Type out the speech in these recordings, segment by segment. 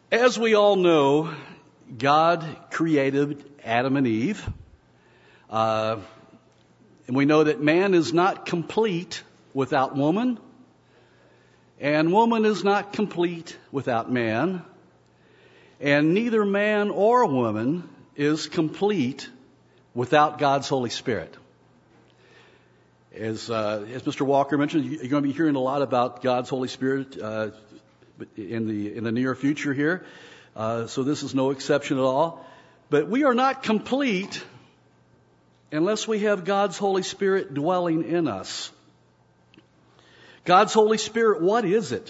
As we all know, God created Adam and Eve. And we know that man is not complete without woman, and woman is not complete without man, and neither man or woman is complete without God's Holy Spirit. As Mr. Walker mentioned, you're going to be hearing a lot about God's Holy Spirit in the near future here. So this is no exception at all. But we are not complete unless we have God's Holy Spirit dwelling in us. God's Holy Spirit, what is it?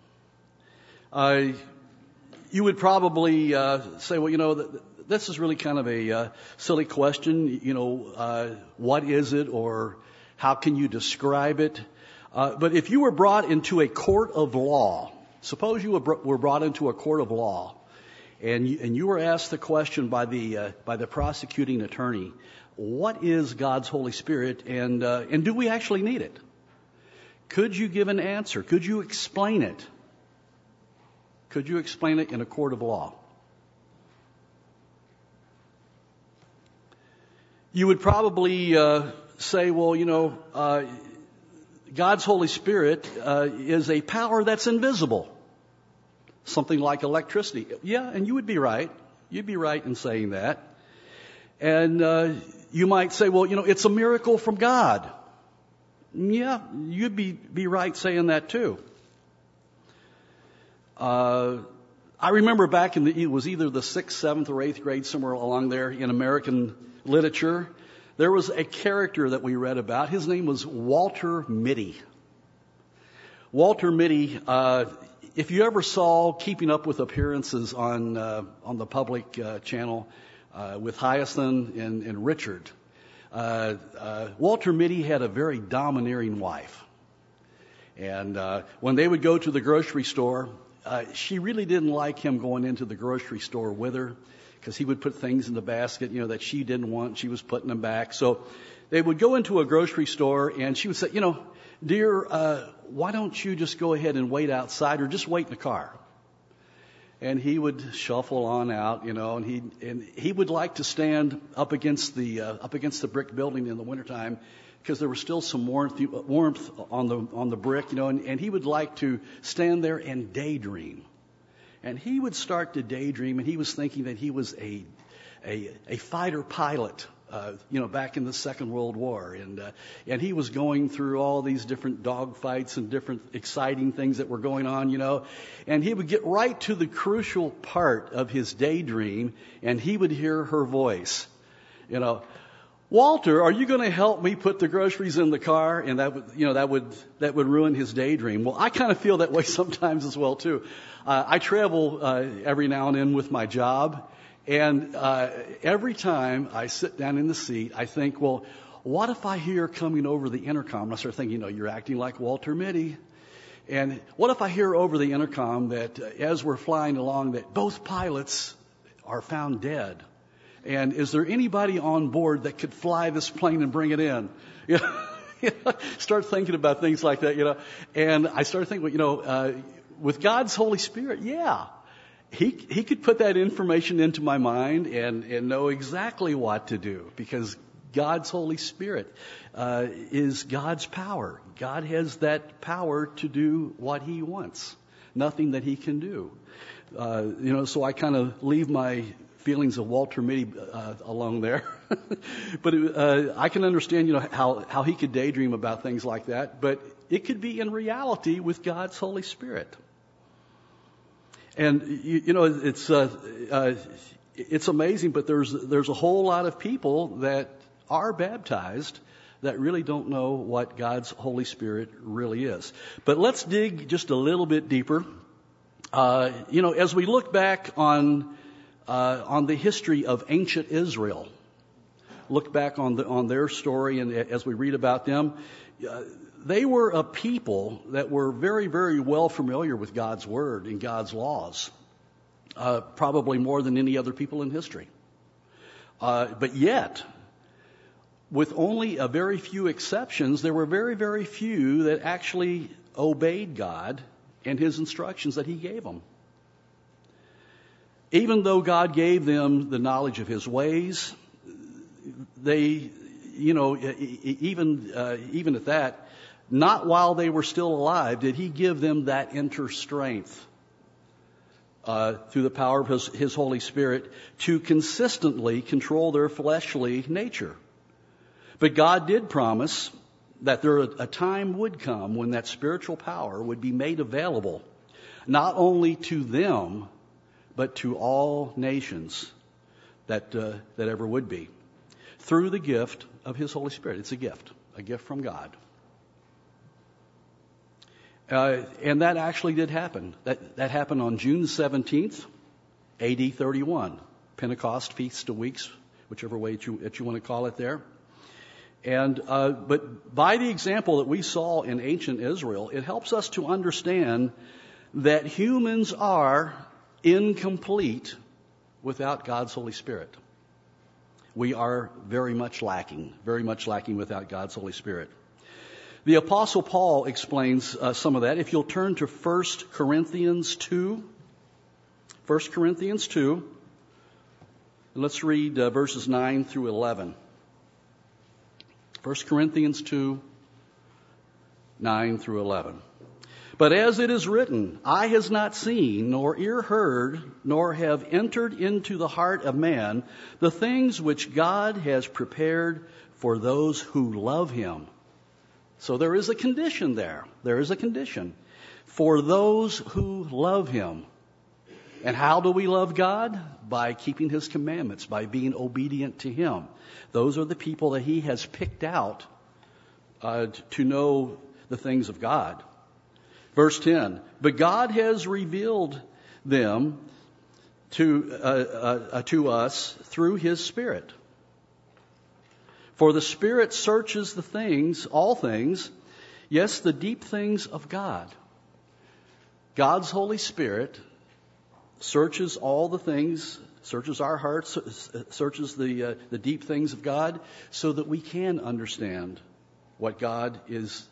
You would probably say, well, this is really kind of a silly question. What is it, or how can you describe it? But if you were brought into a court of law, suppose you were brought into a court of law, and you were asked the question by the prosecuting attorney, what is God's Holy Spirit, and do we actually need it? Could you give an answer? Could you explain it? Could you explain it in a court of law? You would probably say, well, God's Holy Spirit is a power that's invisible. Something like electricity. Yeah, and you would be right. You'd be right in saying that. And you might say, well, it's a miracle from God. Yeah, you'd be right saying that too. I remember back it was either the 6th, 7th, or 8th grade, somewhere along there in American literature, there was a character that we read about. His name was Walter Mitty. Walter Mitty, if you ever saw Keeping Up with Appearances on the public channel with Hyacinth and Richard, Walter Mitty had a very domineering wife. And when they would go to the grocery store, she really didn't like him going into the grocery store with her, because he would put things in the basket, that she didn't want. She was putting them back. So they would go into a grocery store, and she would say, dear, why don't you just go ahead and wait outside, or just wait in the car? And he would shuffle on out, and he would like to stand up against the brick building in the wintertime, because there was still some warmth on the brick, and he would like to stand there and daydream. And he would start to daydream, and he was thinking that he was a fighter pilot, back in the Second World War, and he was going through all these different dogfights and different exciting things that were going on, and he would get right to the crucial part of his daydream, and he would hear her voice, Walter, are you going to help me put the groceries in the car? And that would ruin his daydream. Well, I kind of feel that way sometimes as well too. I travel every now and then with my job, and every time I sit down in the seat, I think, well, what if I hear coming over the intercom? I start thinking, you're acting like Walter Mitty. And what if I hear over the intercom that as we're flying along, that both pilots are found dead? And is there anybody on board that could fly this plane and bring it in? Start thinking about things like that, And I started thinking, with God's Holy Spirit, yeah, He could put that information into my mind and know exactly what to do, because God's Holy Spirit is God's power. God has that power to do what He wants. Nothing that He can do. So I kind of leave my feelings of Walter Mitty along there. But I can understand, how he could daydream about things like that. But it could be in reality with God's Holy Spirit. And it's amazing, but there's a whole lot of people that are baptized that really don't know what God's Holy Spirit really is. But let's dig just a little bit deeper. As we look back on the history of ancient Israel, look back on their story, and as we read about them, they were a people that were very, very well familiar with God's Word and God's laws, probably more than any other people in history. But yet, with only a very few exceptions, there were very, very few that actually obeyed God and His instructions that He gave them. Even though God gave them the knowledge of His ways, they, even at that, not while they were still alive did He give them that inner strength through the power of His Holy Spirit to consistently control their fleshly nature. But God did promise that a time would come when that spiritual power would be made available, not only to them, but to all nations that ever would be, through the gift of His Holy Spirit. It's a gift from God. And that actually did happen. That happened on June 17th, A.D. 31, Pentecost, Feast of Weeks, whichever way that you want to call it there. And but by the example that we saw in ancient Israel, it helps us to understand that humans are incomplete without God's Holy Spirit. We are very much lacking without God's Holy Spirit. The Apostle Paul explains some of that. If you'll turn to 1 Corinthians 2, and let's read verses 9 through 11. 1 Corinthians 2, 9 through 11. But as it is written, eye has not seen, nor ear heard, nor have entered into the heart of man the things which God has prepared for those who love Him. So there is a condition there. There is a condition for those who love Him. And how do we love God? By keeping His commandments, by being obedient to Him. Those are the people that He has picked out to know the things of God. Verse 10, but God has revealed them to us through His Spirit. For the Spirit searches the things, all things, yes, the deep things of God. God's Holy Spirit searches all the things, searches our hearts, searches the deep things of God, so that we can understand what God is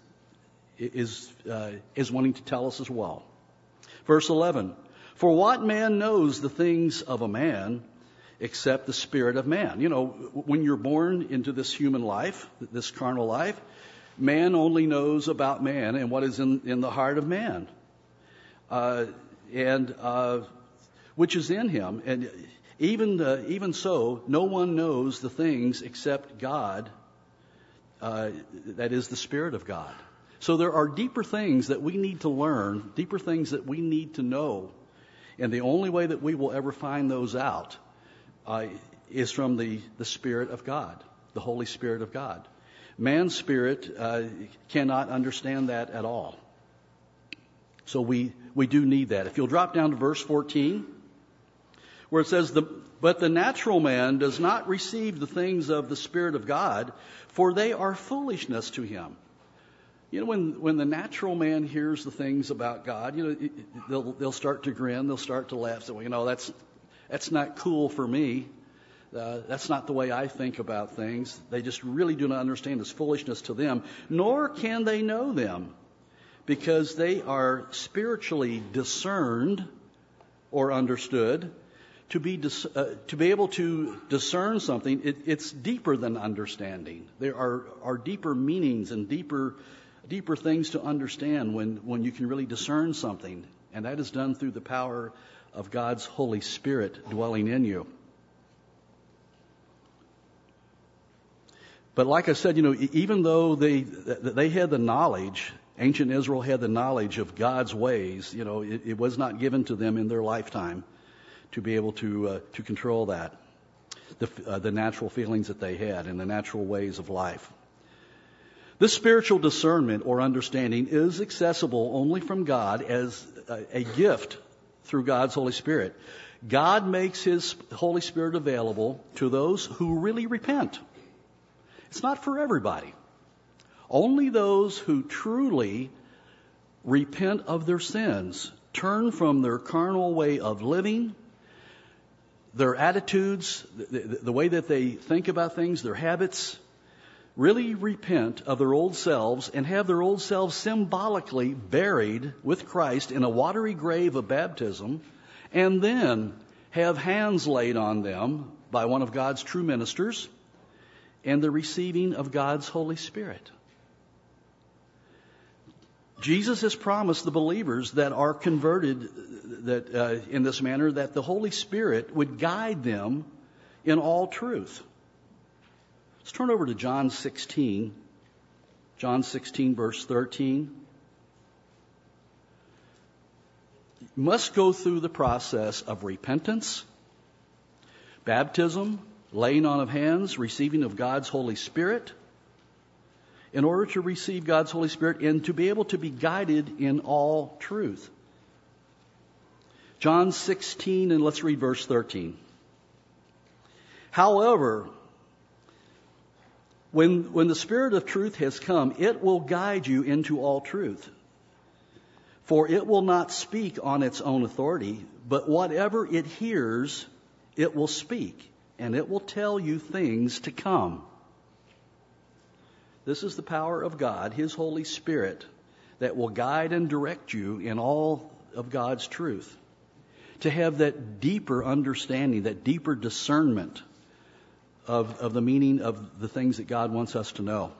wanting to tell us as well. Verse 11, for what man knows the things of a man except the spirit of man? You know, when you're born into this human life, this carnal life, man only knows about man and what is in the heart of man, which is in him. And even so, no one knows the things except God, that is the Spirit of God. So there are deeper things that we need to learn, deeper things that we need to know. And the only way that we will ever find those out is from the Spirit of God, the Holy Spirit of God. Man's spirit cannot understand that at all. So we do need that. If you'll drop down to verse 14, where it says, but the natural man does not receive the things of the Spirit of God, for they are foolishness to him. You know, when the natural man hears the things about God, you know, they'll start to grin, they'll start to laugh. So, you know, that's not cool for me. That's not the way I think about things. They just really do not understand. It's foolishness to them. Nor can they know them, because they are spiritually discerned or understood. To be able to discern something, it's deeper than understanding. There are deeper meanings and deeper things to understand when you can really discern something. And that is done through the power of God's Holy Spirit dwelling in you. But like I said, you know, even though they had the knowledge, ancient Israel had the knowledge of God's ways, you know, it was not given to them in their lifetime to be able to control that, the natural feelings that they had and the natural ways of life. This spiritual discernment or understanding is accessible only from God as a gift through God's Holy Spirit. God makes His Holy Spirit available to those who really repent. It's not for everybody. Only those who truly repent of their sins, turn from their carnal way of living, their attitudes, the way that they think about things, their habits, really repent of their old selves and have their old selves symbolically buried with Christ in a watery grave of baptism, and then have hands laid on them by one of God's true ministers, and the receiving of God's Holy Spirit. Jesus has promised the believers that are converted in this manner that the Holy Spirit would guide them in all truth. Let's turn over to John 16. John 16, verse 13. You must go through the process of repentance, baptism, laying on of hands, receiving of God's Holy Spirit, in order to receive God's Holy Spirit and to be able to be guided in all truth. John 16, and let's read verse 13. However, when the Spirit of truth has come, it will guide you into all truth. For it will not speak on its own authority, but whatever it hears, it will speak, and it will tell you things to come. This is the power of God, His Holy Spirit, that will guide and direct you in all of God's truth. To have that deeper understanding, that deeper discernment of the meaning of the things that God wants us to know.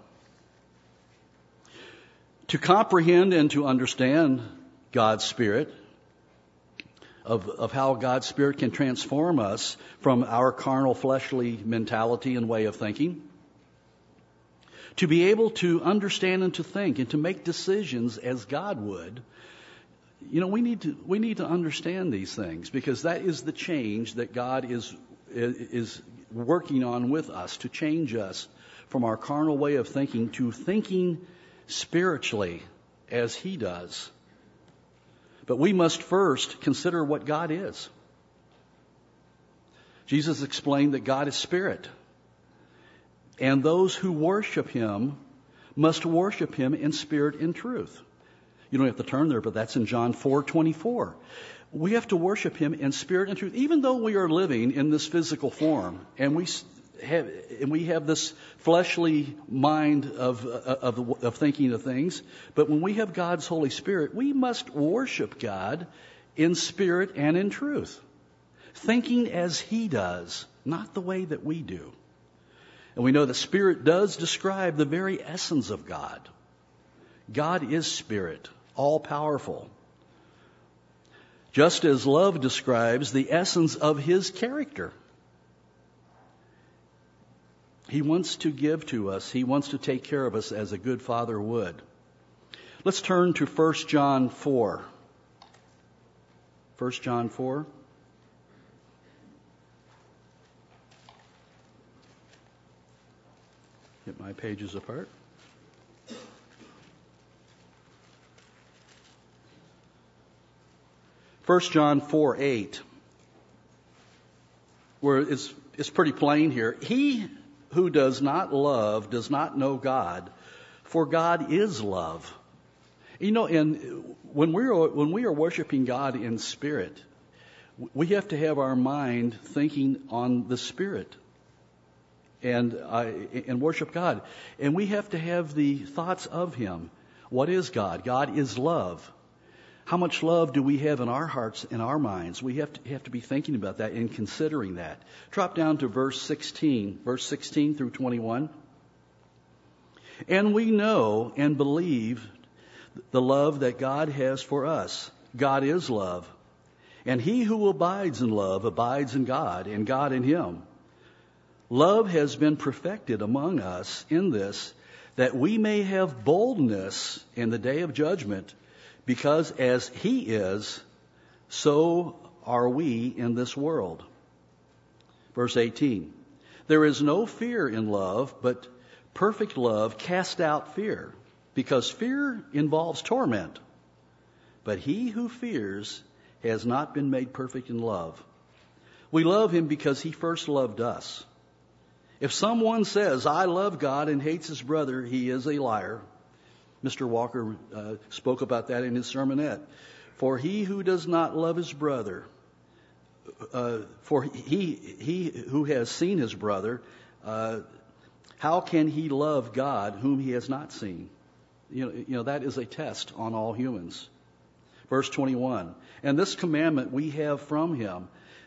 To comprehend and to understand God's Spirit, of how God's Spirit can transform us from our carnal, fleshly mentality and way of thinking. To be able to understand and to think and to make decisions as God would. You know, we need to understand these things, because that is the change that God is working on with us, to change us from our carnal way of thinking to thinking spiritually as He does. But we must first consider what God is. Jesus explained that God is Spirit, and those who worship Him must worship Him in spirit and truth. You don't have to turn there, but that's in John 4:24. We have to worship Him in spirit and truth, even though we are living in this physical form, and we have this fleshly mind of thinking of things. But when we have God's Holy Spirit, we must worship God in spirit and in truth, thinking as He does, not the way that we do. And we know the Spirit does describe the very essence of God. God is Spirit, all-powerful. Just as love describes the essence of His character. He wants to give to us. He wants to take care of us as a good Father would. Let's turn to 1 John 4. 1 John 4. Get my pages apart. First John 4:8, where it's pretty plain here. He who does not love does not know God, for God is love. You know, and when we are worshiping God in spirit, we have to have our mind thinking on the Spirit and worship God, and we have to have the thoughts of Him. What is God? God is love. How much love do we have in our hearts and our minds? We have to be thinking about that and considering that. Drop down to verse 16 through 21. And we know and believe the love that God has for us. God is love. And he who abides in love abides in God, and God in him. Love has been perfected among us in this, that we may have boldness in the day of judgment, because as He is, so are we in this world. Verse 18. There is no fear in love, but perfect love casts out fear, because fear involves torment. But he who fears has not been made perfect in love. We love Him because He first loved us. If someone says, I love God, and hates his brother, he is a liar. Mr. Walker spoke about that in his sermonette. For he who does not love his brother, for he who has seen his brother, how can he love God whom he has not seen? You know that is a test on all humans. Verse 21. And this commandment we have from Him,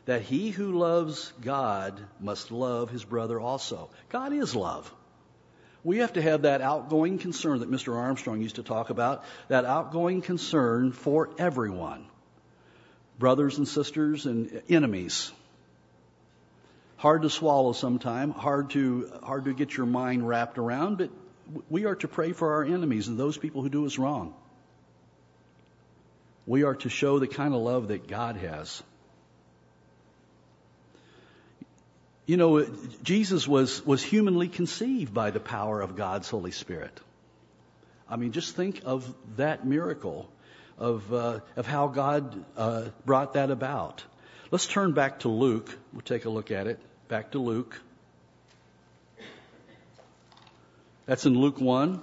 that he who loves God must love his brother also. God is love. We have to have that outgoing concern that Mr. Armstrong used to talk about, that outgoing concern for everyone, brothers and sisters and enemies. Hard to swallow sometime, hard to get your mind wrapped around, but we are to pray for our enemies and those people who do us wrong. We are to show the kind of love that God has. You know, Jesus was humanly conceived by the power of God's Holy Spirit. I mean, just think of that miracle of how God brought that about. Let's turn back to Luke. We'll take a look at it. Back to Luke. That's in Luke 1.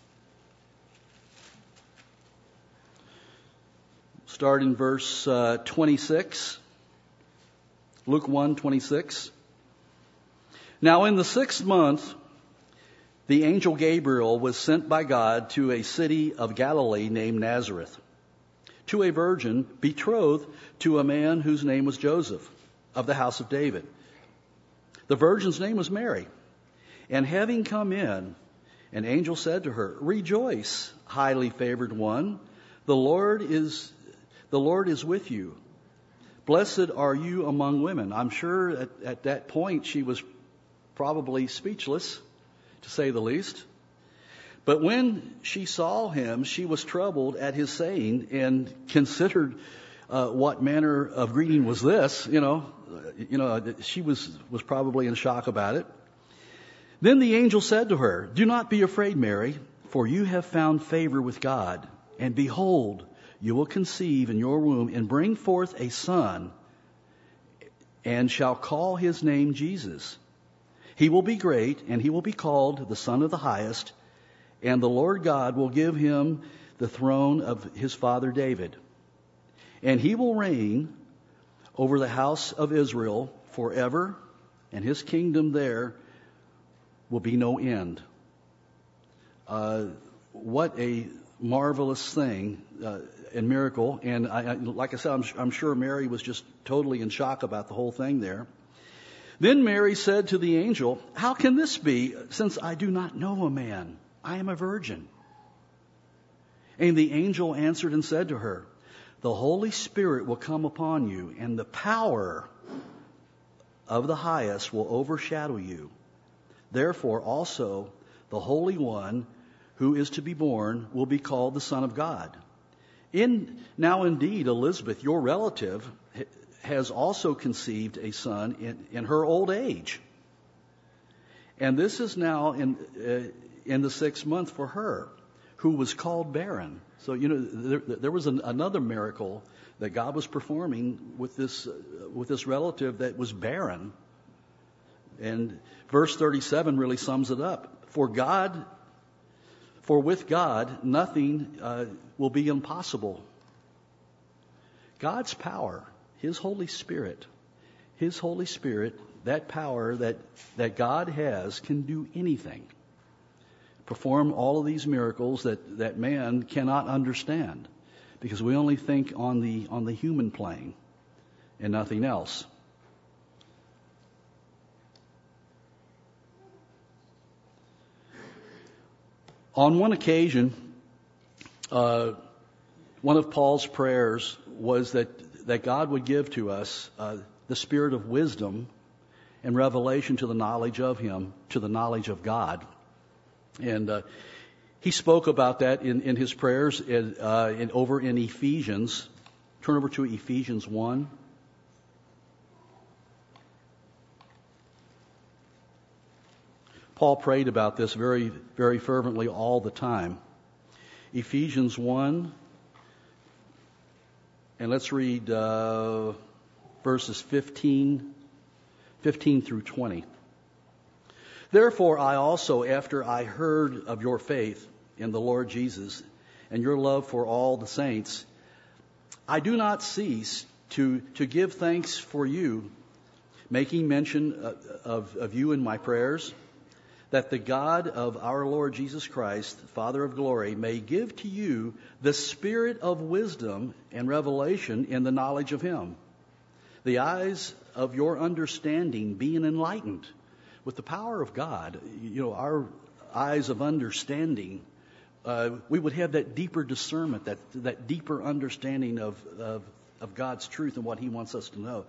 Start in verse 26. Luke 1:26. Now in the 6th month, the angel Gabriel was sent by God to a city of Galilee named Nazareth, to a virgin betrothed to a man whose name was Joseph, of the house of David. The virgin's name was Mary. And having come in, an angel said to her, "Rejoice, highly favored one, the Lord is with you. Blessed are you among women." I'm sure at that point she was probably speechless, to say the least. But when she saw him, she was troubled at his saying and considered what manner of greeting was this. She was probably in shock about it. Then the angel said to her, "Do not be afraid, Mary, for you have found favor with God. And behold, you will conceive in your womb and bring forth a son, and shall call his name Jesus. He will be great, and he will be called the Son of the Highest, and the Lord God will give him the throne of his father David. And he will reign over the house of Israel forever, and his kingdom there will be no end." What a marvelous thing and miracle. And like I said, I'm sure Mary was just totally in shock about the whole thing there. Then Mary said to the angel, "How can this be, since I do not know a man? I am a virgin." And the angel answered and said to her, "The Holy Spirit will come upon you, and the power of the Highest will overshadow you. Therefore also the Holy One who is to be born will be called the Son of God. Now indeed Elizabeth, your relative, has also conceived a son in her old age. And this is now in the 6th month for her, who was called barren." So, there was another miracle that God was performing with this relative that was barren. And verse 37 really sums it up. For with God, nothing will be impossible. God's power, His Holy Spirit, that power that God has can do anything. Perform all of these miracles that man cannot understand, because we only think on the human plane and nothing else. On one occasion, one of Paul's prayers was that God would give to us the spirit of wisdom and revelation to the knowledge of Him, to the knowledge of God. And he spoke about that in his prayers over in Ephesians. Turn over to Ephesians 1. Paul prayed about this very, very fervently all the time. Ephesians 1, and let's read verses 15 through 20. "Therefore I also, after I heard of your faith in the Lord Jesus and your love for all the saints, I do not cease to give thanks for you, making mention of you in my prayers, that the God of our Lord Jesus Christ, Father of glory, may give to you the spirit of wisdom and revelation in the knowledge of Him, the eyes of your understanding being enlightened. With the power of God, our eyes of understanding, we would have that deeper discernment, that deeper understanding of God's truth and what He wants us to know.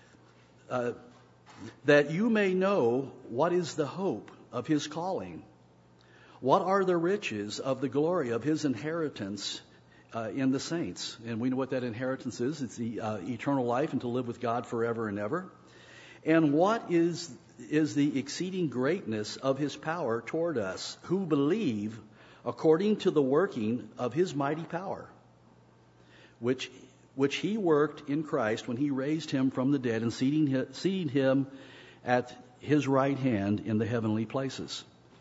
That you may know what is the hope of His calling. What are the riches of the glory of His inheritance in the saints? And we know what that inheritance is. It's the eternal life and to live with God forever and ever. And what is the exceeding greatness of His power toward us who believe according to the working of His mighty power, which He worked in Christ when He raised Him from the dead and seating Him at His right hand in the heavenly places.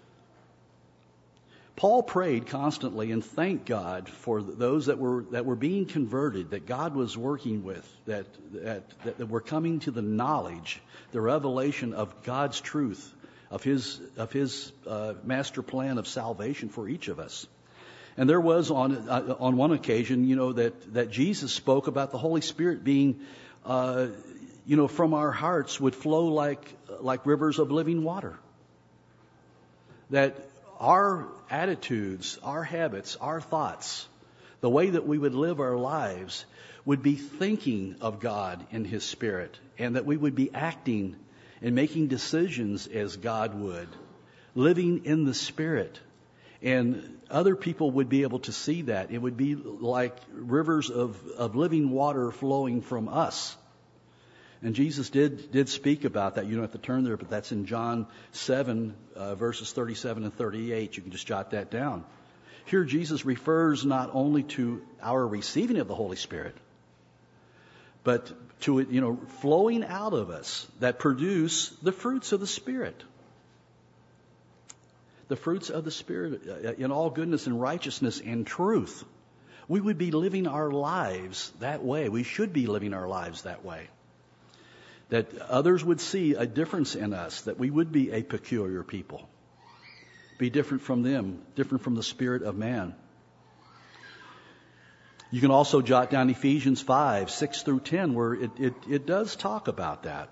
Paul prayed constantly and thanked God for those that were being converted, that God was working with, that were coming to the knowledge, the revelation of God's truth, of His master plan of salvation for each of us. And there was on one occasion, that Jesus spoke about the Holy Spirit being, from our hearts would flow like rivers of living water. That our attitudes, our habits, our thoughts, the way that we would live our lives would be thinking of God in His Spirit, and that we would be acting and making decisions as God would, living in the Spirit. And other people would be able to see that. It would be like rivers of living water flowing from us. And Jesus did speak about that. You don't have to turn there, but that's in John 7, verses 37 and 38. You can just jot that down. Here Jesus refers not only to our receiving of the Holy Spirit, but to it, flowing out of us that produce the fruits of the Spirit. The fruits of the Spirit in all goodness and righteousness and truth. We would be living our lives that way. We should be living our lives that way. That others would see a difference in us, that we would be a peculiar people. Be different from them, different from the spirit of man. You can also jot down Ephesians 5, 6 through 10, where it does talk about that.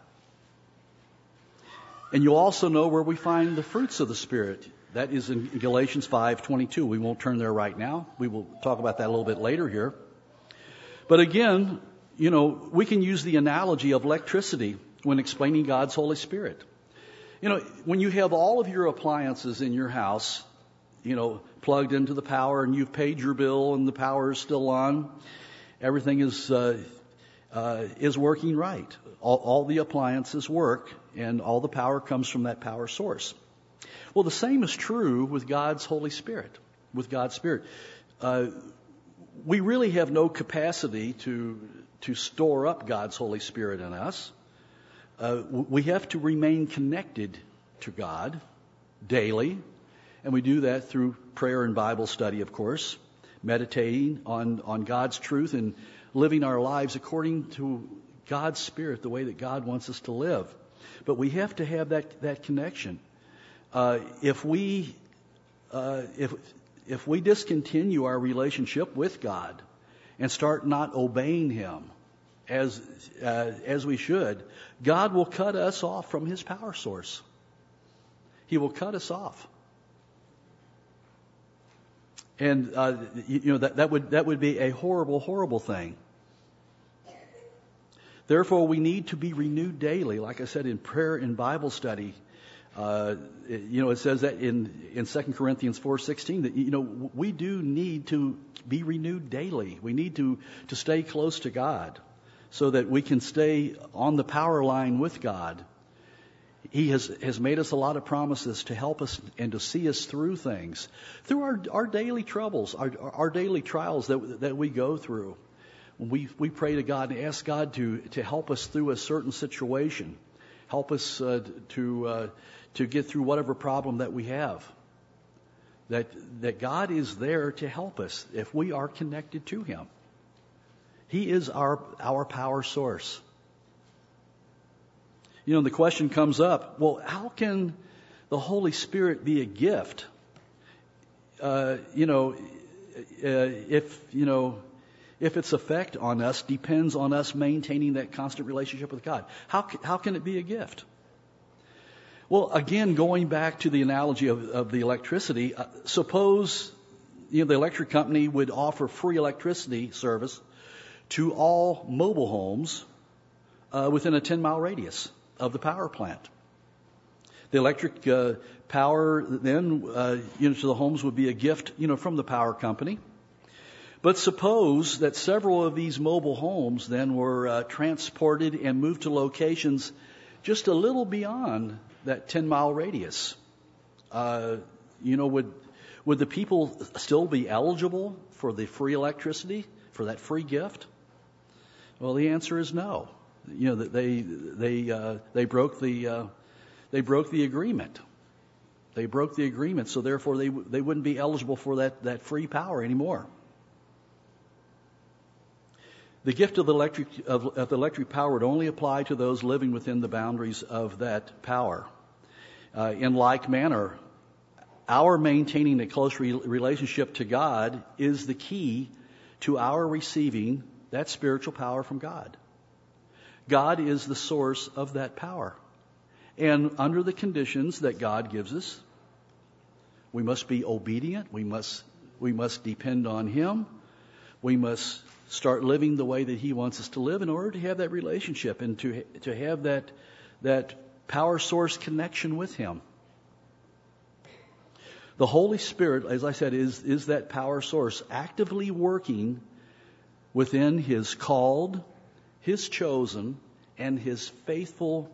And you'll also know where we find the fruits of the Spirit. That is in Galatians 5:22. We won't turn there right now. We will talk about that a little bit later here. But again, we can use the analogy of electricity when explaining God's Holy Spirit. When you have all of your appliances in your house, plugged into the power, and you've paid your bill and the power is still on, everything is working right. All the appliances work, and all the power comes from that power source. Well, the same is true with God's Holy Spirit, with God's Spirit. We really have no capacity to store up God's Holy Spirit in us. We have to remain connected to God daily, and we do that through prayer and Bible study, of course, meditating on God's truth and living our lives according to God's Spirit, the way that God wants us to live. But we have to have that connection. If we discontinue our relationship with God and start not obeying Him as we should, God will cut us off from His power source. He will cut us off. And that would be a horrible, horrible thing. Therefore, we need to be renewed daily, like I said, in prayer and Bible study. It says that in 2 Corinthians 4:16 that we do need to be renewed daily. We need to stay close to God so that we can stay on the power line with God. He has made us a lot of promises to help us and to see us through things, through our daily troubles, our daily trials that we go through. When we pray to God and ask God to help us through a certain situation, help us to get through whatever problem that we have. That God is there to help us if we are connected to Him. He is our power source. The question comes up, well, how can the Holy Spirit be a gift? If if its effect on us depends on us maintaining that constant relationship with God? How can it be a gift? Well, again, going back to the analogy of the electricity, suppose the electric company would offer free electricity service to all mobile homes within a 10-mile radius of the power plant. The electric power then to the homes would be a gift from the power company. But suppose that several of these mobile homes then were transported and moved to locations just a little beyond that 10-mile radius. Would the people still be eligible for the free electricity, for that free gift? Well, the answer is no. They broke the agreement. They broke the agreement, so therefore they wouldn't be eligible for that free power anymore. The gift of the electric power would only apply to those living within the boundaries of that power. In like manner, our maintaining a close relationship to God is the key to our receiving that spiritual power from God. God is the source of that power. And under the conditions that God gives us, we must be obedient. We must depend on Him. We must start living the way that He wants us to live in order to have that relationship and to have that power source connection with Him. The Holy Spirit, as I said, is that power source actively working within His called, His chosen, and His faithful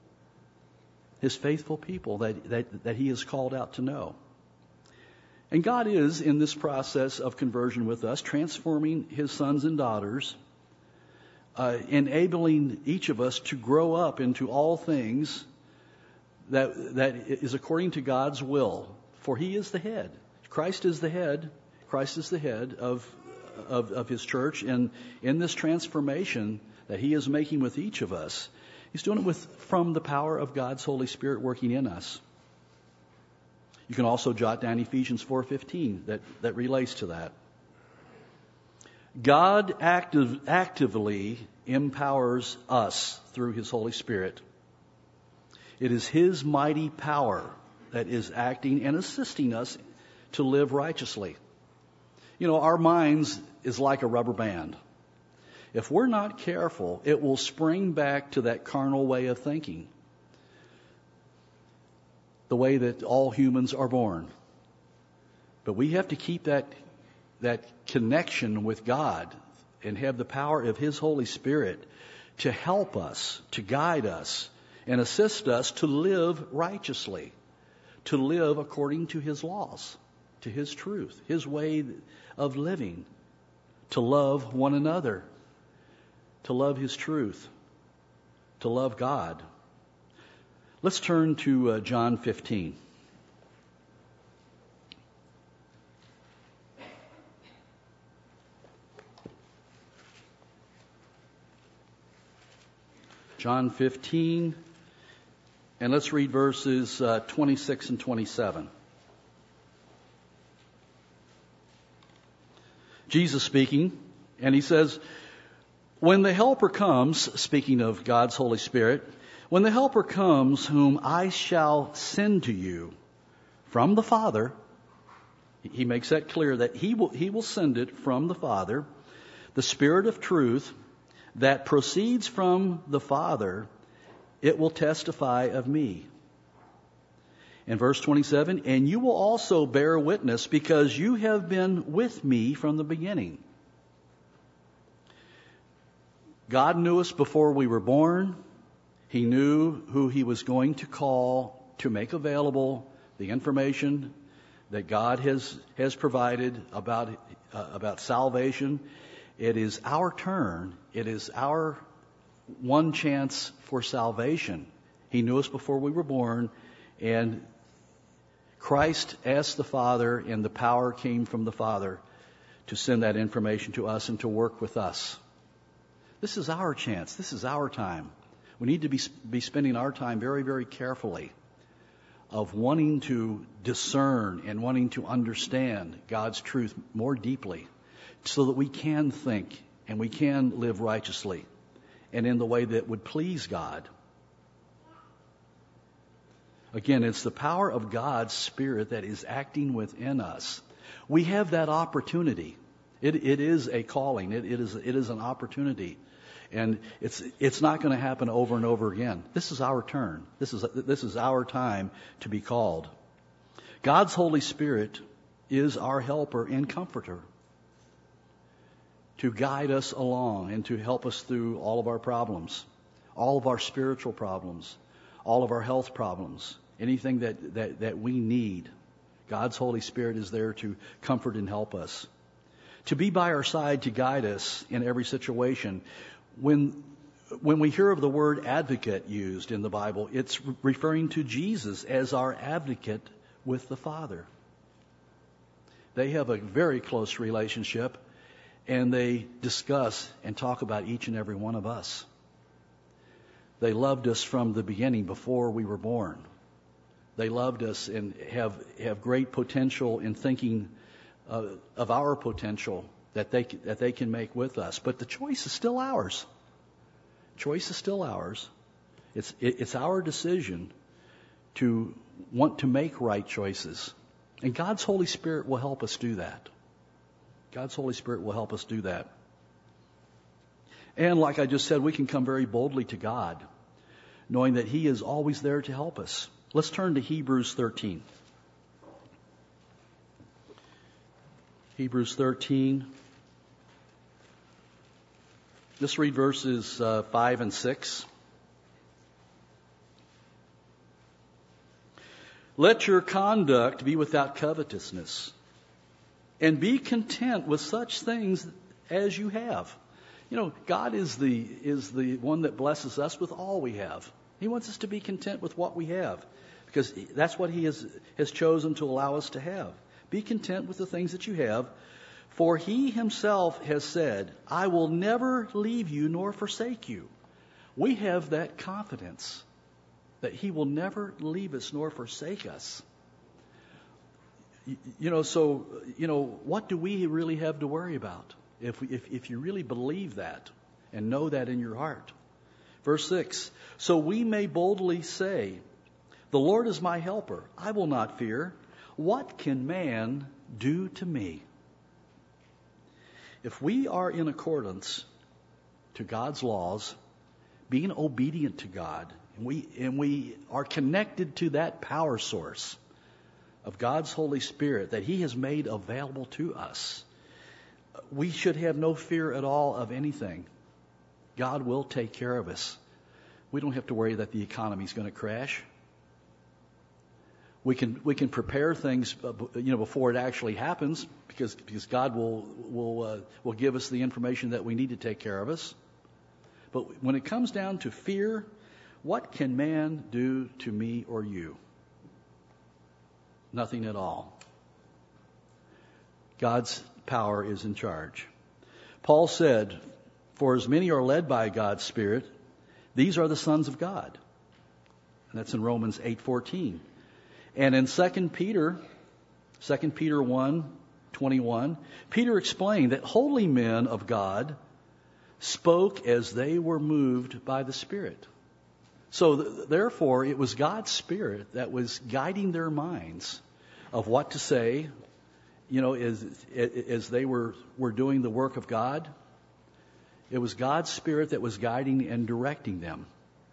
people that He has called out to know. And God is, in this process of conversion with us, transforming His sons and daughters, enabling each of us to grow up into all things that is according to God's will. For He is the head. Christ is the head. Christ is the head of His church. And in this transformation that He is making with each of us, He's doing it from the power of God's Holy Spirit working in us. You can also jot down Ephesians 4:15 that relates to that. God actively empowers us through His Holy Spirit. It is His mighty power that is acting and assisting us to live righteously. Our minds is like a rubber band. If we're not careful, it will spring back to that carnal way of thinking. The way that all humans are born. But we have to keep that connection with God and have the power of His Holy Spirit to help us, to guide us, and assist us to live righteously, to live according to His laws, to His truth, His way of living, to love one another, to love His truth, to love God. Let's turn to John 15. John 15, and let's read verses 26 and 27. Jesus speaking, and He says, "When the Helper comes," speaking of God's Holy Spirit, "when the Helper comes, whom I shall send to you from the Father," He makes that clear that He will send it from the Father, "the Spirit of truth that proceeds from the Father, it will testify of me." In verse 27, "And you will also bear witness because you have been with me from the beginning." God knew us before we were born. He knew who He was going to call to make available the information that God has provided about salvation. It is our turn. It is our one chance for salvation. He knew us before we were born, and Christ asked the Father, and the power came from the Father to send that information to us and to work with us. This is our chance. This is our time. We need to be spending our time very, very carefully of wanting to discern and wanting to understand God's truth more deeply, so that we can think and we can live righteously and in the way that would please God. Again, it's the power of God's Spirit that is acting within us. We have that opportunity. It is a calling. It is an opportunity. And it's not going to happen over and over again. This is our turn. This is our time to be called. God's Holy Spirit is our helper and comforter to guide us along and to help us through all of our problems, all of our spiritual problems, all of our health problems, anything that we need. God's Holy Spirit is there to comfort and help us, to be by our side to guide us in every situation. When we hear of the word advocate used in the Bible, it's referring to Jesus as our advocate with the Father. They have a very close relationship, and they discuss and talk about each and every one of us. They loved us from the beginning, before we were born. They loved us and have great potential in thinking of our potential that they can make with us. But the choice is still ours. Choice is still ours. It's our decision to want to make right choices. And God's Holy Spirit will help us do that. God's Holy Spirit will help us do that. And like I just said, we can come very boldly to God, knowing that He is always there to help us. Let's turn to Hebrews 13. Hebrews 13. Let's read verses 5 and 6. Let your conduct be without covetousness, and be content with such things as you have. You know, God is the one that blesses us with all we have. He wants us to be content with what we have, because that's what He has chosen to allow us to have. Be content with the things that you have, for He Himself has said, I will never leave you nor forsake you. We have that confidence that He will never leave us nor forsake us. What do we really have to worry about if you really believe that and know that in your heart? Verse 6, so we may boldly say, the Lord is my helper. I will not fear. What can man do to me? If we are in accordance to God's laws, being obedient to God, and we are connected to that power source of God's Holy Spirit that He has made available to us, we should have no fear at all of anything. God will take care of us. We don't have to worry that the economy is going to crash. We can prepare things, before it actually happens, because God will give us the information that we need to take care of us. But when it comes down to fear, what can man do to me or you? Nothing at all. God's power is in charge. Paul said, for as many are led by God's Spirit, these are the sons of God. And that's in Romans 8:14. And in 2 Peter 1:21, Peter explained that holy men of God spoke as they were moved by the Spirit. So therefore, it was God's Spirit that was guiding their minds of what to say, as they were doing the work of God. It was God's Spirit that was guiding and directing them.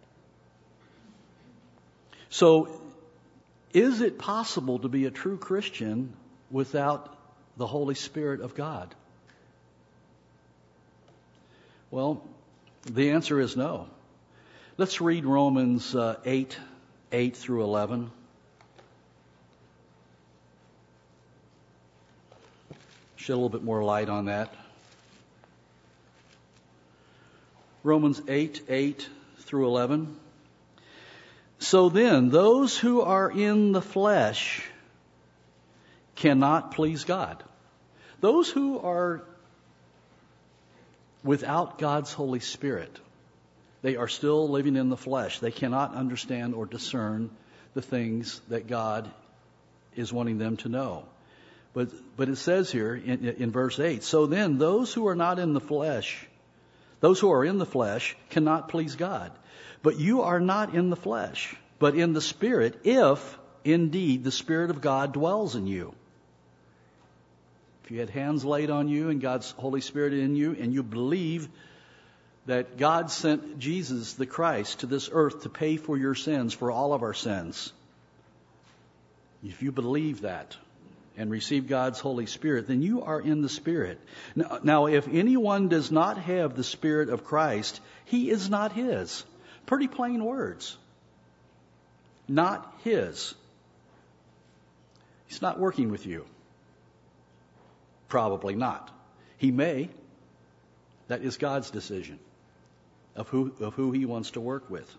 So, is it possible to be a true Christian without the Holy Spirit of God? Well, the answer is no. Let's read Romans 8 through 11. Shed a little bit more light on that. Romans 8 through 11. So then, those who are in the flesh cannot please God. Those who are without God's Holy Spirit, they are still living in the flesh. They cannot understand or discern the things that God is wanting them to know. But it says here in verse 8, so then those who are not in the flesh, those who are in the flesh cannot please God. But you are not in the flesh, but in the Spirit, if indeed the Spirit of God dwells in you. If you had hands laid on you and God's Holy Spirit in you, and you believe that God sent Jesus the Christ to this earth to pay for your sins, for all of our sins, if you believe that and receive God's Holy Spirit, then you are in the Spirit. Now, if anyone does not have the Spirit of Christ, he is not his. Pretty plain words. Not his. He's not working with you. Probably not. He may. That is God's decision of who he wants to work with.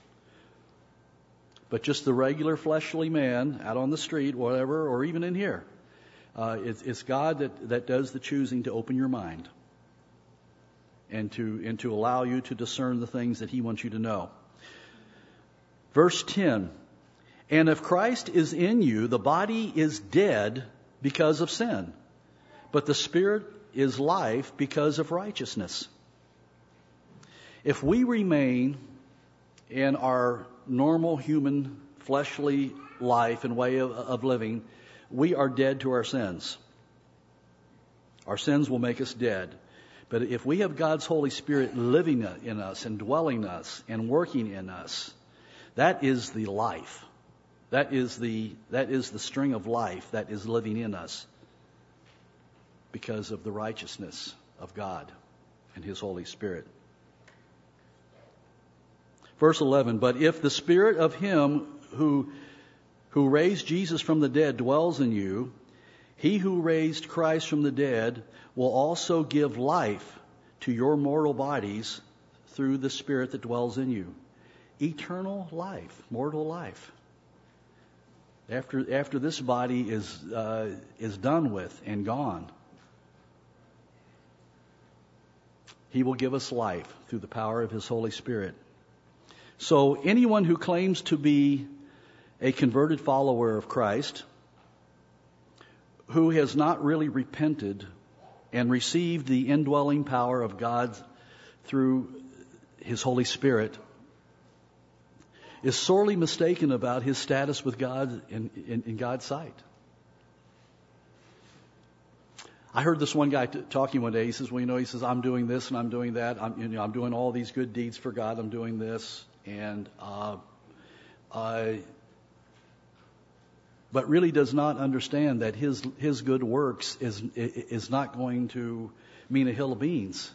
But just the regular fleshly man out on the street, whatever, or even in here, it's God that does the choosing to open your mind and to allow you to discern the things that he wants you to know. Verse 10, and if Christ is in you, the body is dead because of sin, but the Spirit is life because of righteousness. If we remain in our normal human fleshly life and way of living, we are dead to our sins. Our sins will make us dead. But if we have God's Holy Spirit living in us and dwelling us and working in us, that is the life. That is the string of life that is living in us because of the righteousness of God and His Holy Spirit. Verse 11, but if the Spirit of Him who raised Jesus from the dead dwells in you, He who raised Christ from the dead will also give life to your mortal bodies through the Spirit that dwells in you. Eternal life, mortal life. After this body is done with and gone, He will give us life through the power of His Holy Spirit. So anyone who claims to be a converted follower of Christ, who has not really repented and received the indwelling power of God through His Holy Spirit, is sorely mistaken about his status with God in God's sight. I heard this one guy talking one day. He says, well, he says, I'm doing this and I'm doing that. I'm doing all these good deeds for God. I'm doing this. But really does not understand that his good works is not going to mean a hill of beans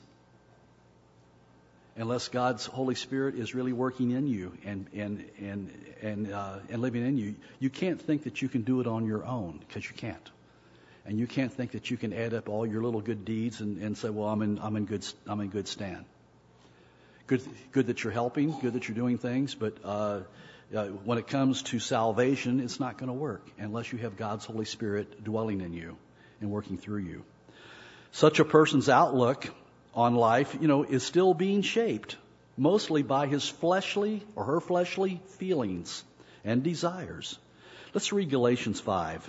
unless God's Holy Spirit is really working in you and living in you. You can't think that you can do it on your own, because you can't. And you can't think that you can add up all your little good deeds and say, well, I'm in good stand. Good that you're helping, good that you're doing things, but when it comes to salvation, it's not going to work unless you have God's Holy Spirit dwelling in you and working through you. Such a person's outlook on life, is still being shaped mostly by his fleshly or her fleshly feelings and desires. Let's read Galatians 5.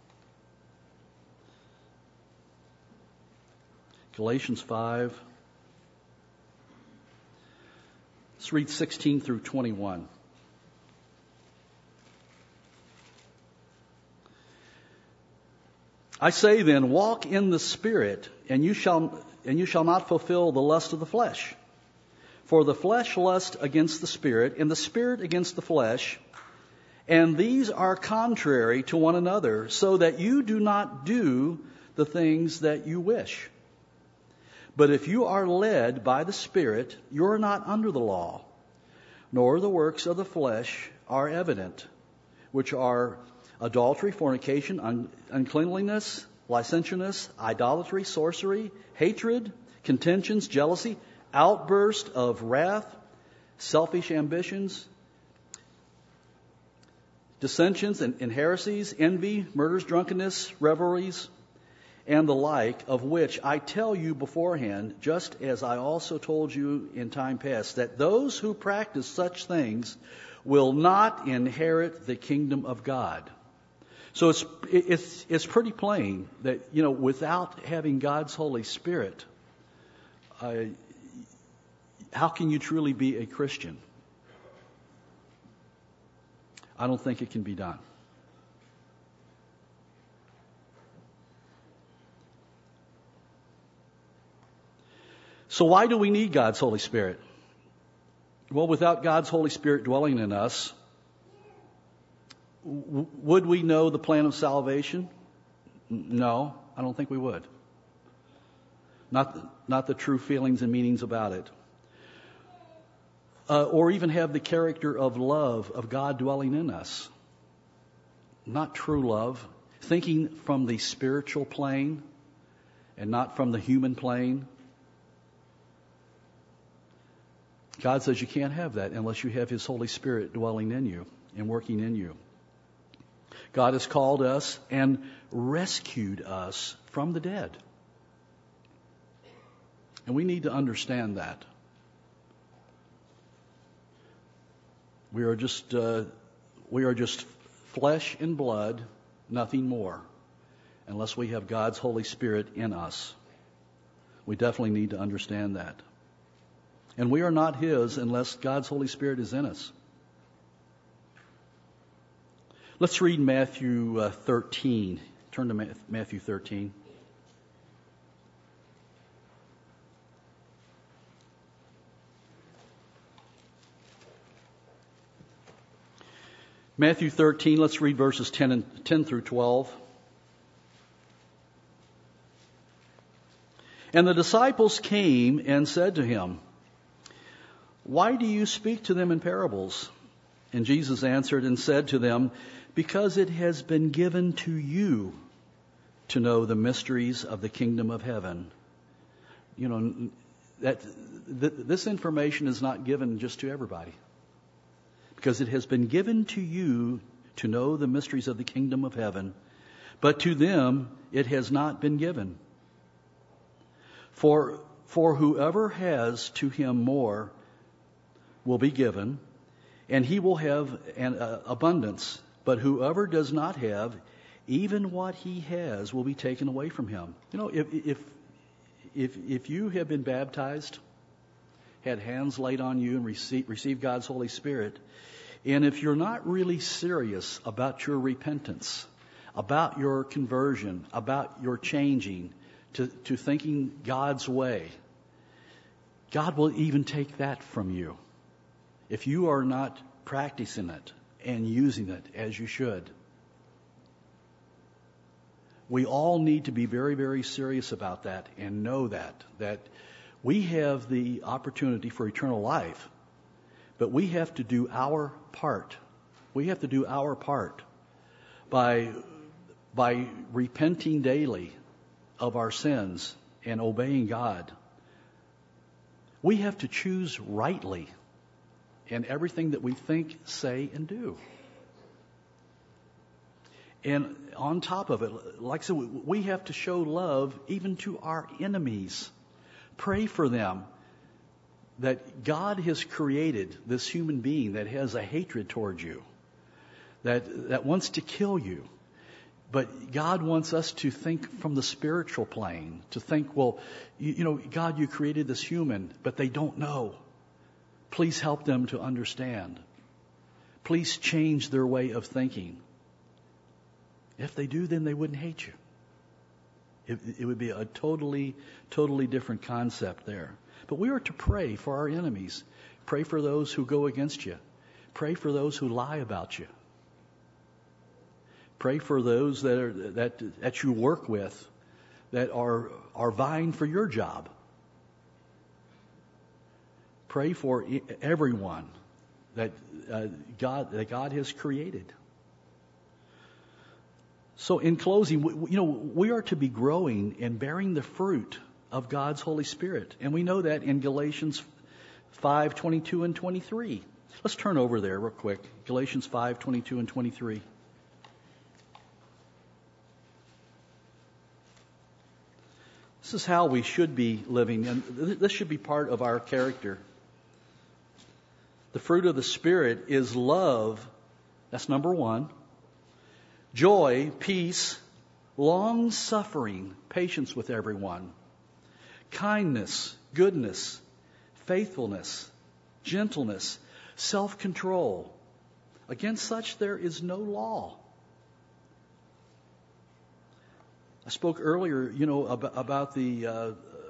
Galatians 5. Let's read 16 through 21. I say then, walk in the Spirit, and you shall not fulfill the lust of the flesh. For the flesh lusts against the Spirit, and the Spirit against the flesh, and these are contrary to one another, so that you do not do the things that you wish. But if you are led by the Spirit, you are not under the law, nor the works of the flesh are evident, which are adultery, fornication, uncleanliness, licentiousness, idolatry, sorcery, hatred, contentions, jealousy, outburst of wrath, selfish ambitions, dissensions and heresies, envy, murders, drunkenness, revelries, and the like, of which I tell you beforehand, just as I also told you in time past, that those who practice such things will not inherit the kingdom of God. So it's pretty plain that, without having God's Holy Spirit, how can you truly be a Christian? I don't think it can be done. So why do we need God's Holy Spirit? Well, without God's Holy Spirit dwelling in us, would we know the plan of salvation? No, I don't think we would. Not the true feelings and meanings about it. Or even have the character of love of God dwelling in us. Not true love. Thinking from the spiritual plane and not from the human plane. God says you can't have that unless you have His Holy Spirit dwelling in you and working in you. God has called us and rescued us from the dead. And we need to understand that. We are just flesh and blood, nothing more, unless we have God's Holy Spirit in us. We definitely need to understand that. And we are not His unless God's Holy Spirit is in us. Let's read Matthew 13. Turn to Matthew 13. Matthew 13, let's read verses 10 through 12. And the disciples came and said to Him, "Why do you speak to them in parables?" And Jesus answered and said to them, "Because it has been given to you to know the mysteries of the kingdom of heaven." This information is not given just to everybody. Because it has been given to you to know the mysteries of the kingdom of heaven, but to them it has not been given. For whoever has, to him more will be given, and he will have an abundance. But whoever does not have, even what he has will be taken away from him. If you have been baptized, had hands laid on you, and received God's Holy Spirit, and if you're not really serious about your repentance, about your conversion, about your changing to thinking God's way, God will even take that from you if you are not practicing it and using it as you should. We all need to be very, very serious about that and know that we have the opportunity for eternal life, but we have to do our part. We have to do our part by repenting daily of our sins and obeying God. We have to choose rightly in everything that we think, say, and do. And on top of it, like I said, we have to show love even to our enemies. Pray for them. That God has created this human being that has a hatred towards you, that wants to kill you. But God wants us to think from the spiritual plane, to think, well, God, you created this human, but they don't know. Please help them to understand. Please change their way of thinking. If they do, then they wouldn't hate you. It would be a totally, totally different concept there. But we are to pray for our enemies. Pray for those who go against you. Pray for those who lie about you. Pray for those that you work with that are vying for your job. Pray for everyone that God has created. So in closing, we are to be growing and bearing the fruit of God's Holy Spirit. And we know that in Galatians 5:22 and 23. Let's turn over there real quick. Galatians 5:22 and 23. This is how we should be living, and this should be part of our character. The fruit of the Spirit is love. That's number one. joy, peace, long-suffering, patience with everyone, kindness, goodness, faithfulness, gentleness, self-control. Against such there is no law. I spoke earlier, about the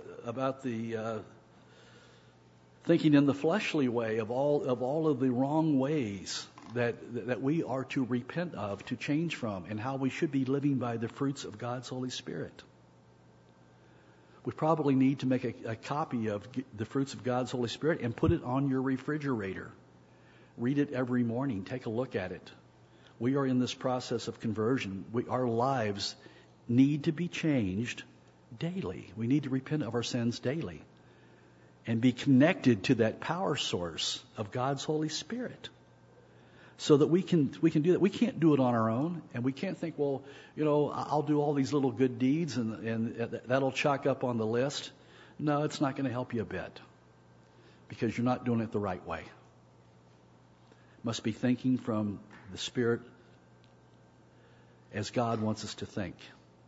thinking in the fleshly way of all of the wrong ways that we are to repent of, to change from, and how we should be living by the fruits of God's Holy Spirit. We probably need to make a copy of the fruits of God's Holy Spirit and put it on your refrigerator. Read it every morning. Take a look at it. We are in this process of conversion. Our lives need to be changed daily. We need to repent of our sins daily and be connected to that power source of God's Holy Spirit, so that we can do that. We can't do it on our own, and we can't think, well, I'll do all these little good deeds and that'll chalk up on the list. No, it's not going to help you a bit, because you're not doing it the right way. Must be thinking from the Spirit as God wants us to think.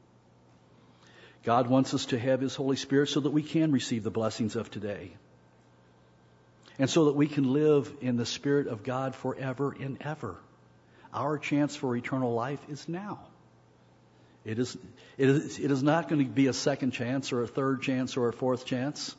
God wants us to have His Holy Spirit so that we can receive the blessings of today, and so that we can live in the Spirit of God forever and ever. Our chance for eternal life is now. It is not going to be a second chance or a third chance or a fourth chance.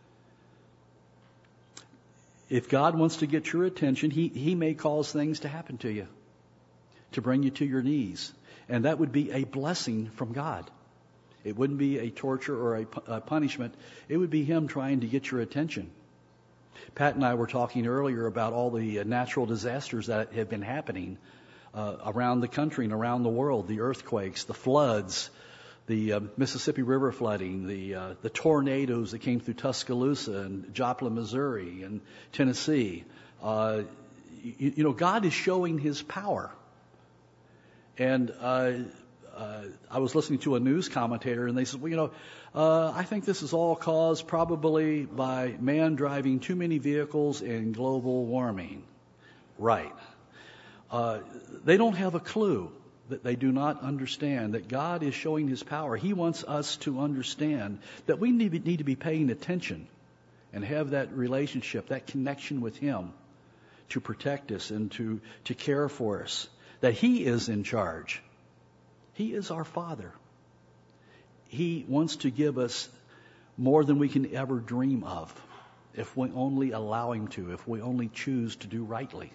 If God wants to get your attention, He may cause things to happen to you, to bring you to your knees. And that would be a blessing from God. It wouldn't be a torture or a punishment. It would be Him trying to get your attention. Pat and I were talking earlier about all the natural disasters that have been happening around the country and around the world. The earthquakes, the floods, the Mississippi River flooding, the tornadoes that came through Tuscaloosa and Joplin, Missouri, and Tennessee. God is showing His power. And I was listening to a news commentator, and they said, I think this is all caused probably by man driving too many vehicles and global warming. Right. They don't have a clue, that they do not understand that God is showing His power. He wants us to understand that we need to be paying attention and have that relationship, that connection with Him to protect us and to care for us, that He is in charge. He is our Father. He wants to give us more than we can ever dream of, if we only allow Him to, if we only choose to do rightly.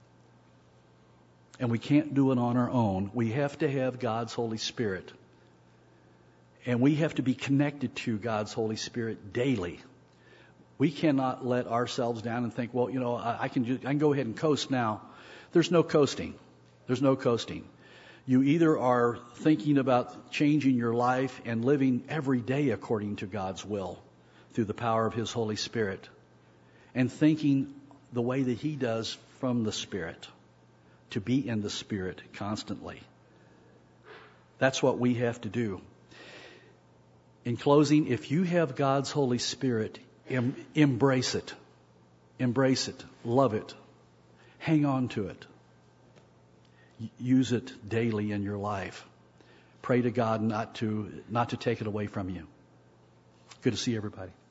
And we can't do it on our own. We have to have God's Holy Spirit. And we have to be connected to God's Holy Spirit daily. We cannot let ourselves down and think, well, I can go ahead and coast now. There's no coasting. There's no coasting. You either are thinking about changing your life and living every day according to God's will through the power of His Holy Spirit, and thinking the way that He does from the Spirit, to be in the Spirit constantly. That's what we have to do. In closing, if you have God's Holy Spirit, embrace it. Embrace it. Love it. Hang on to it. Use it daily in your life. Pray to God not to take it away from you. Good to see everybody.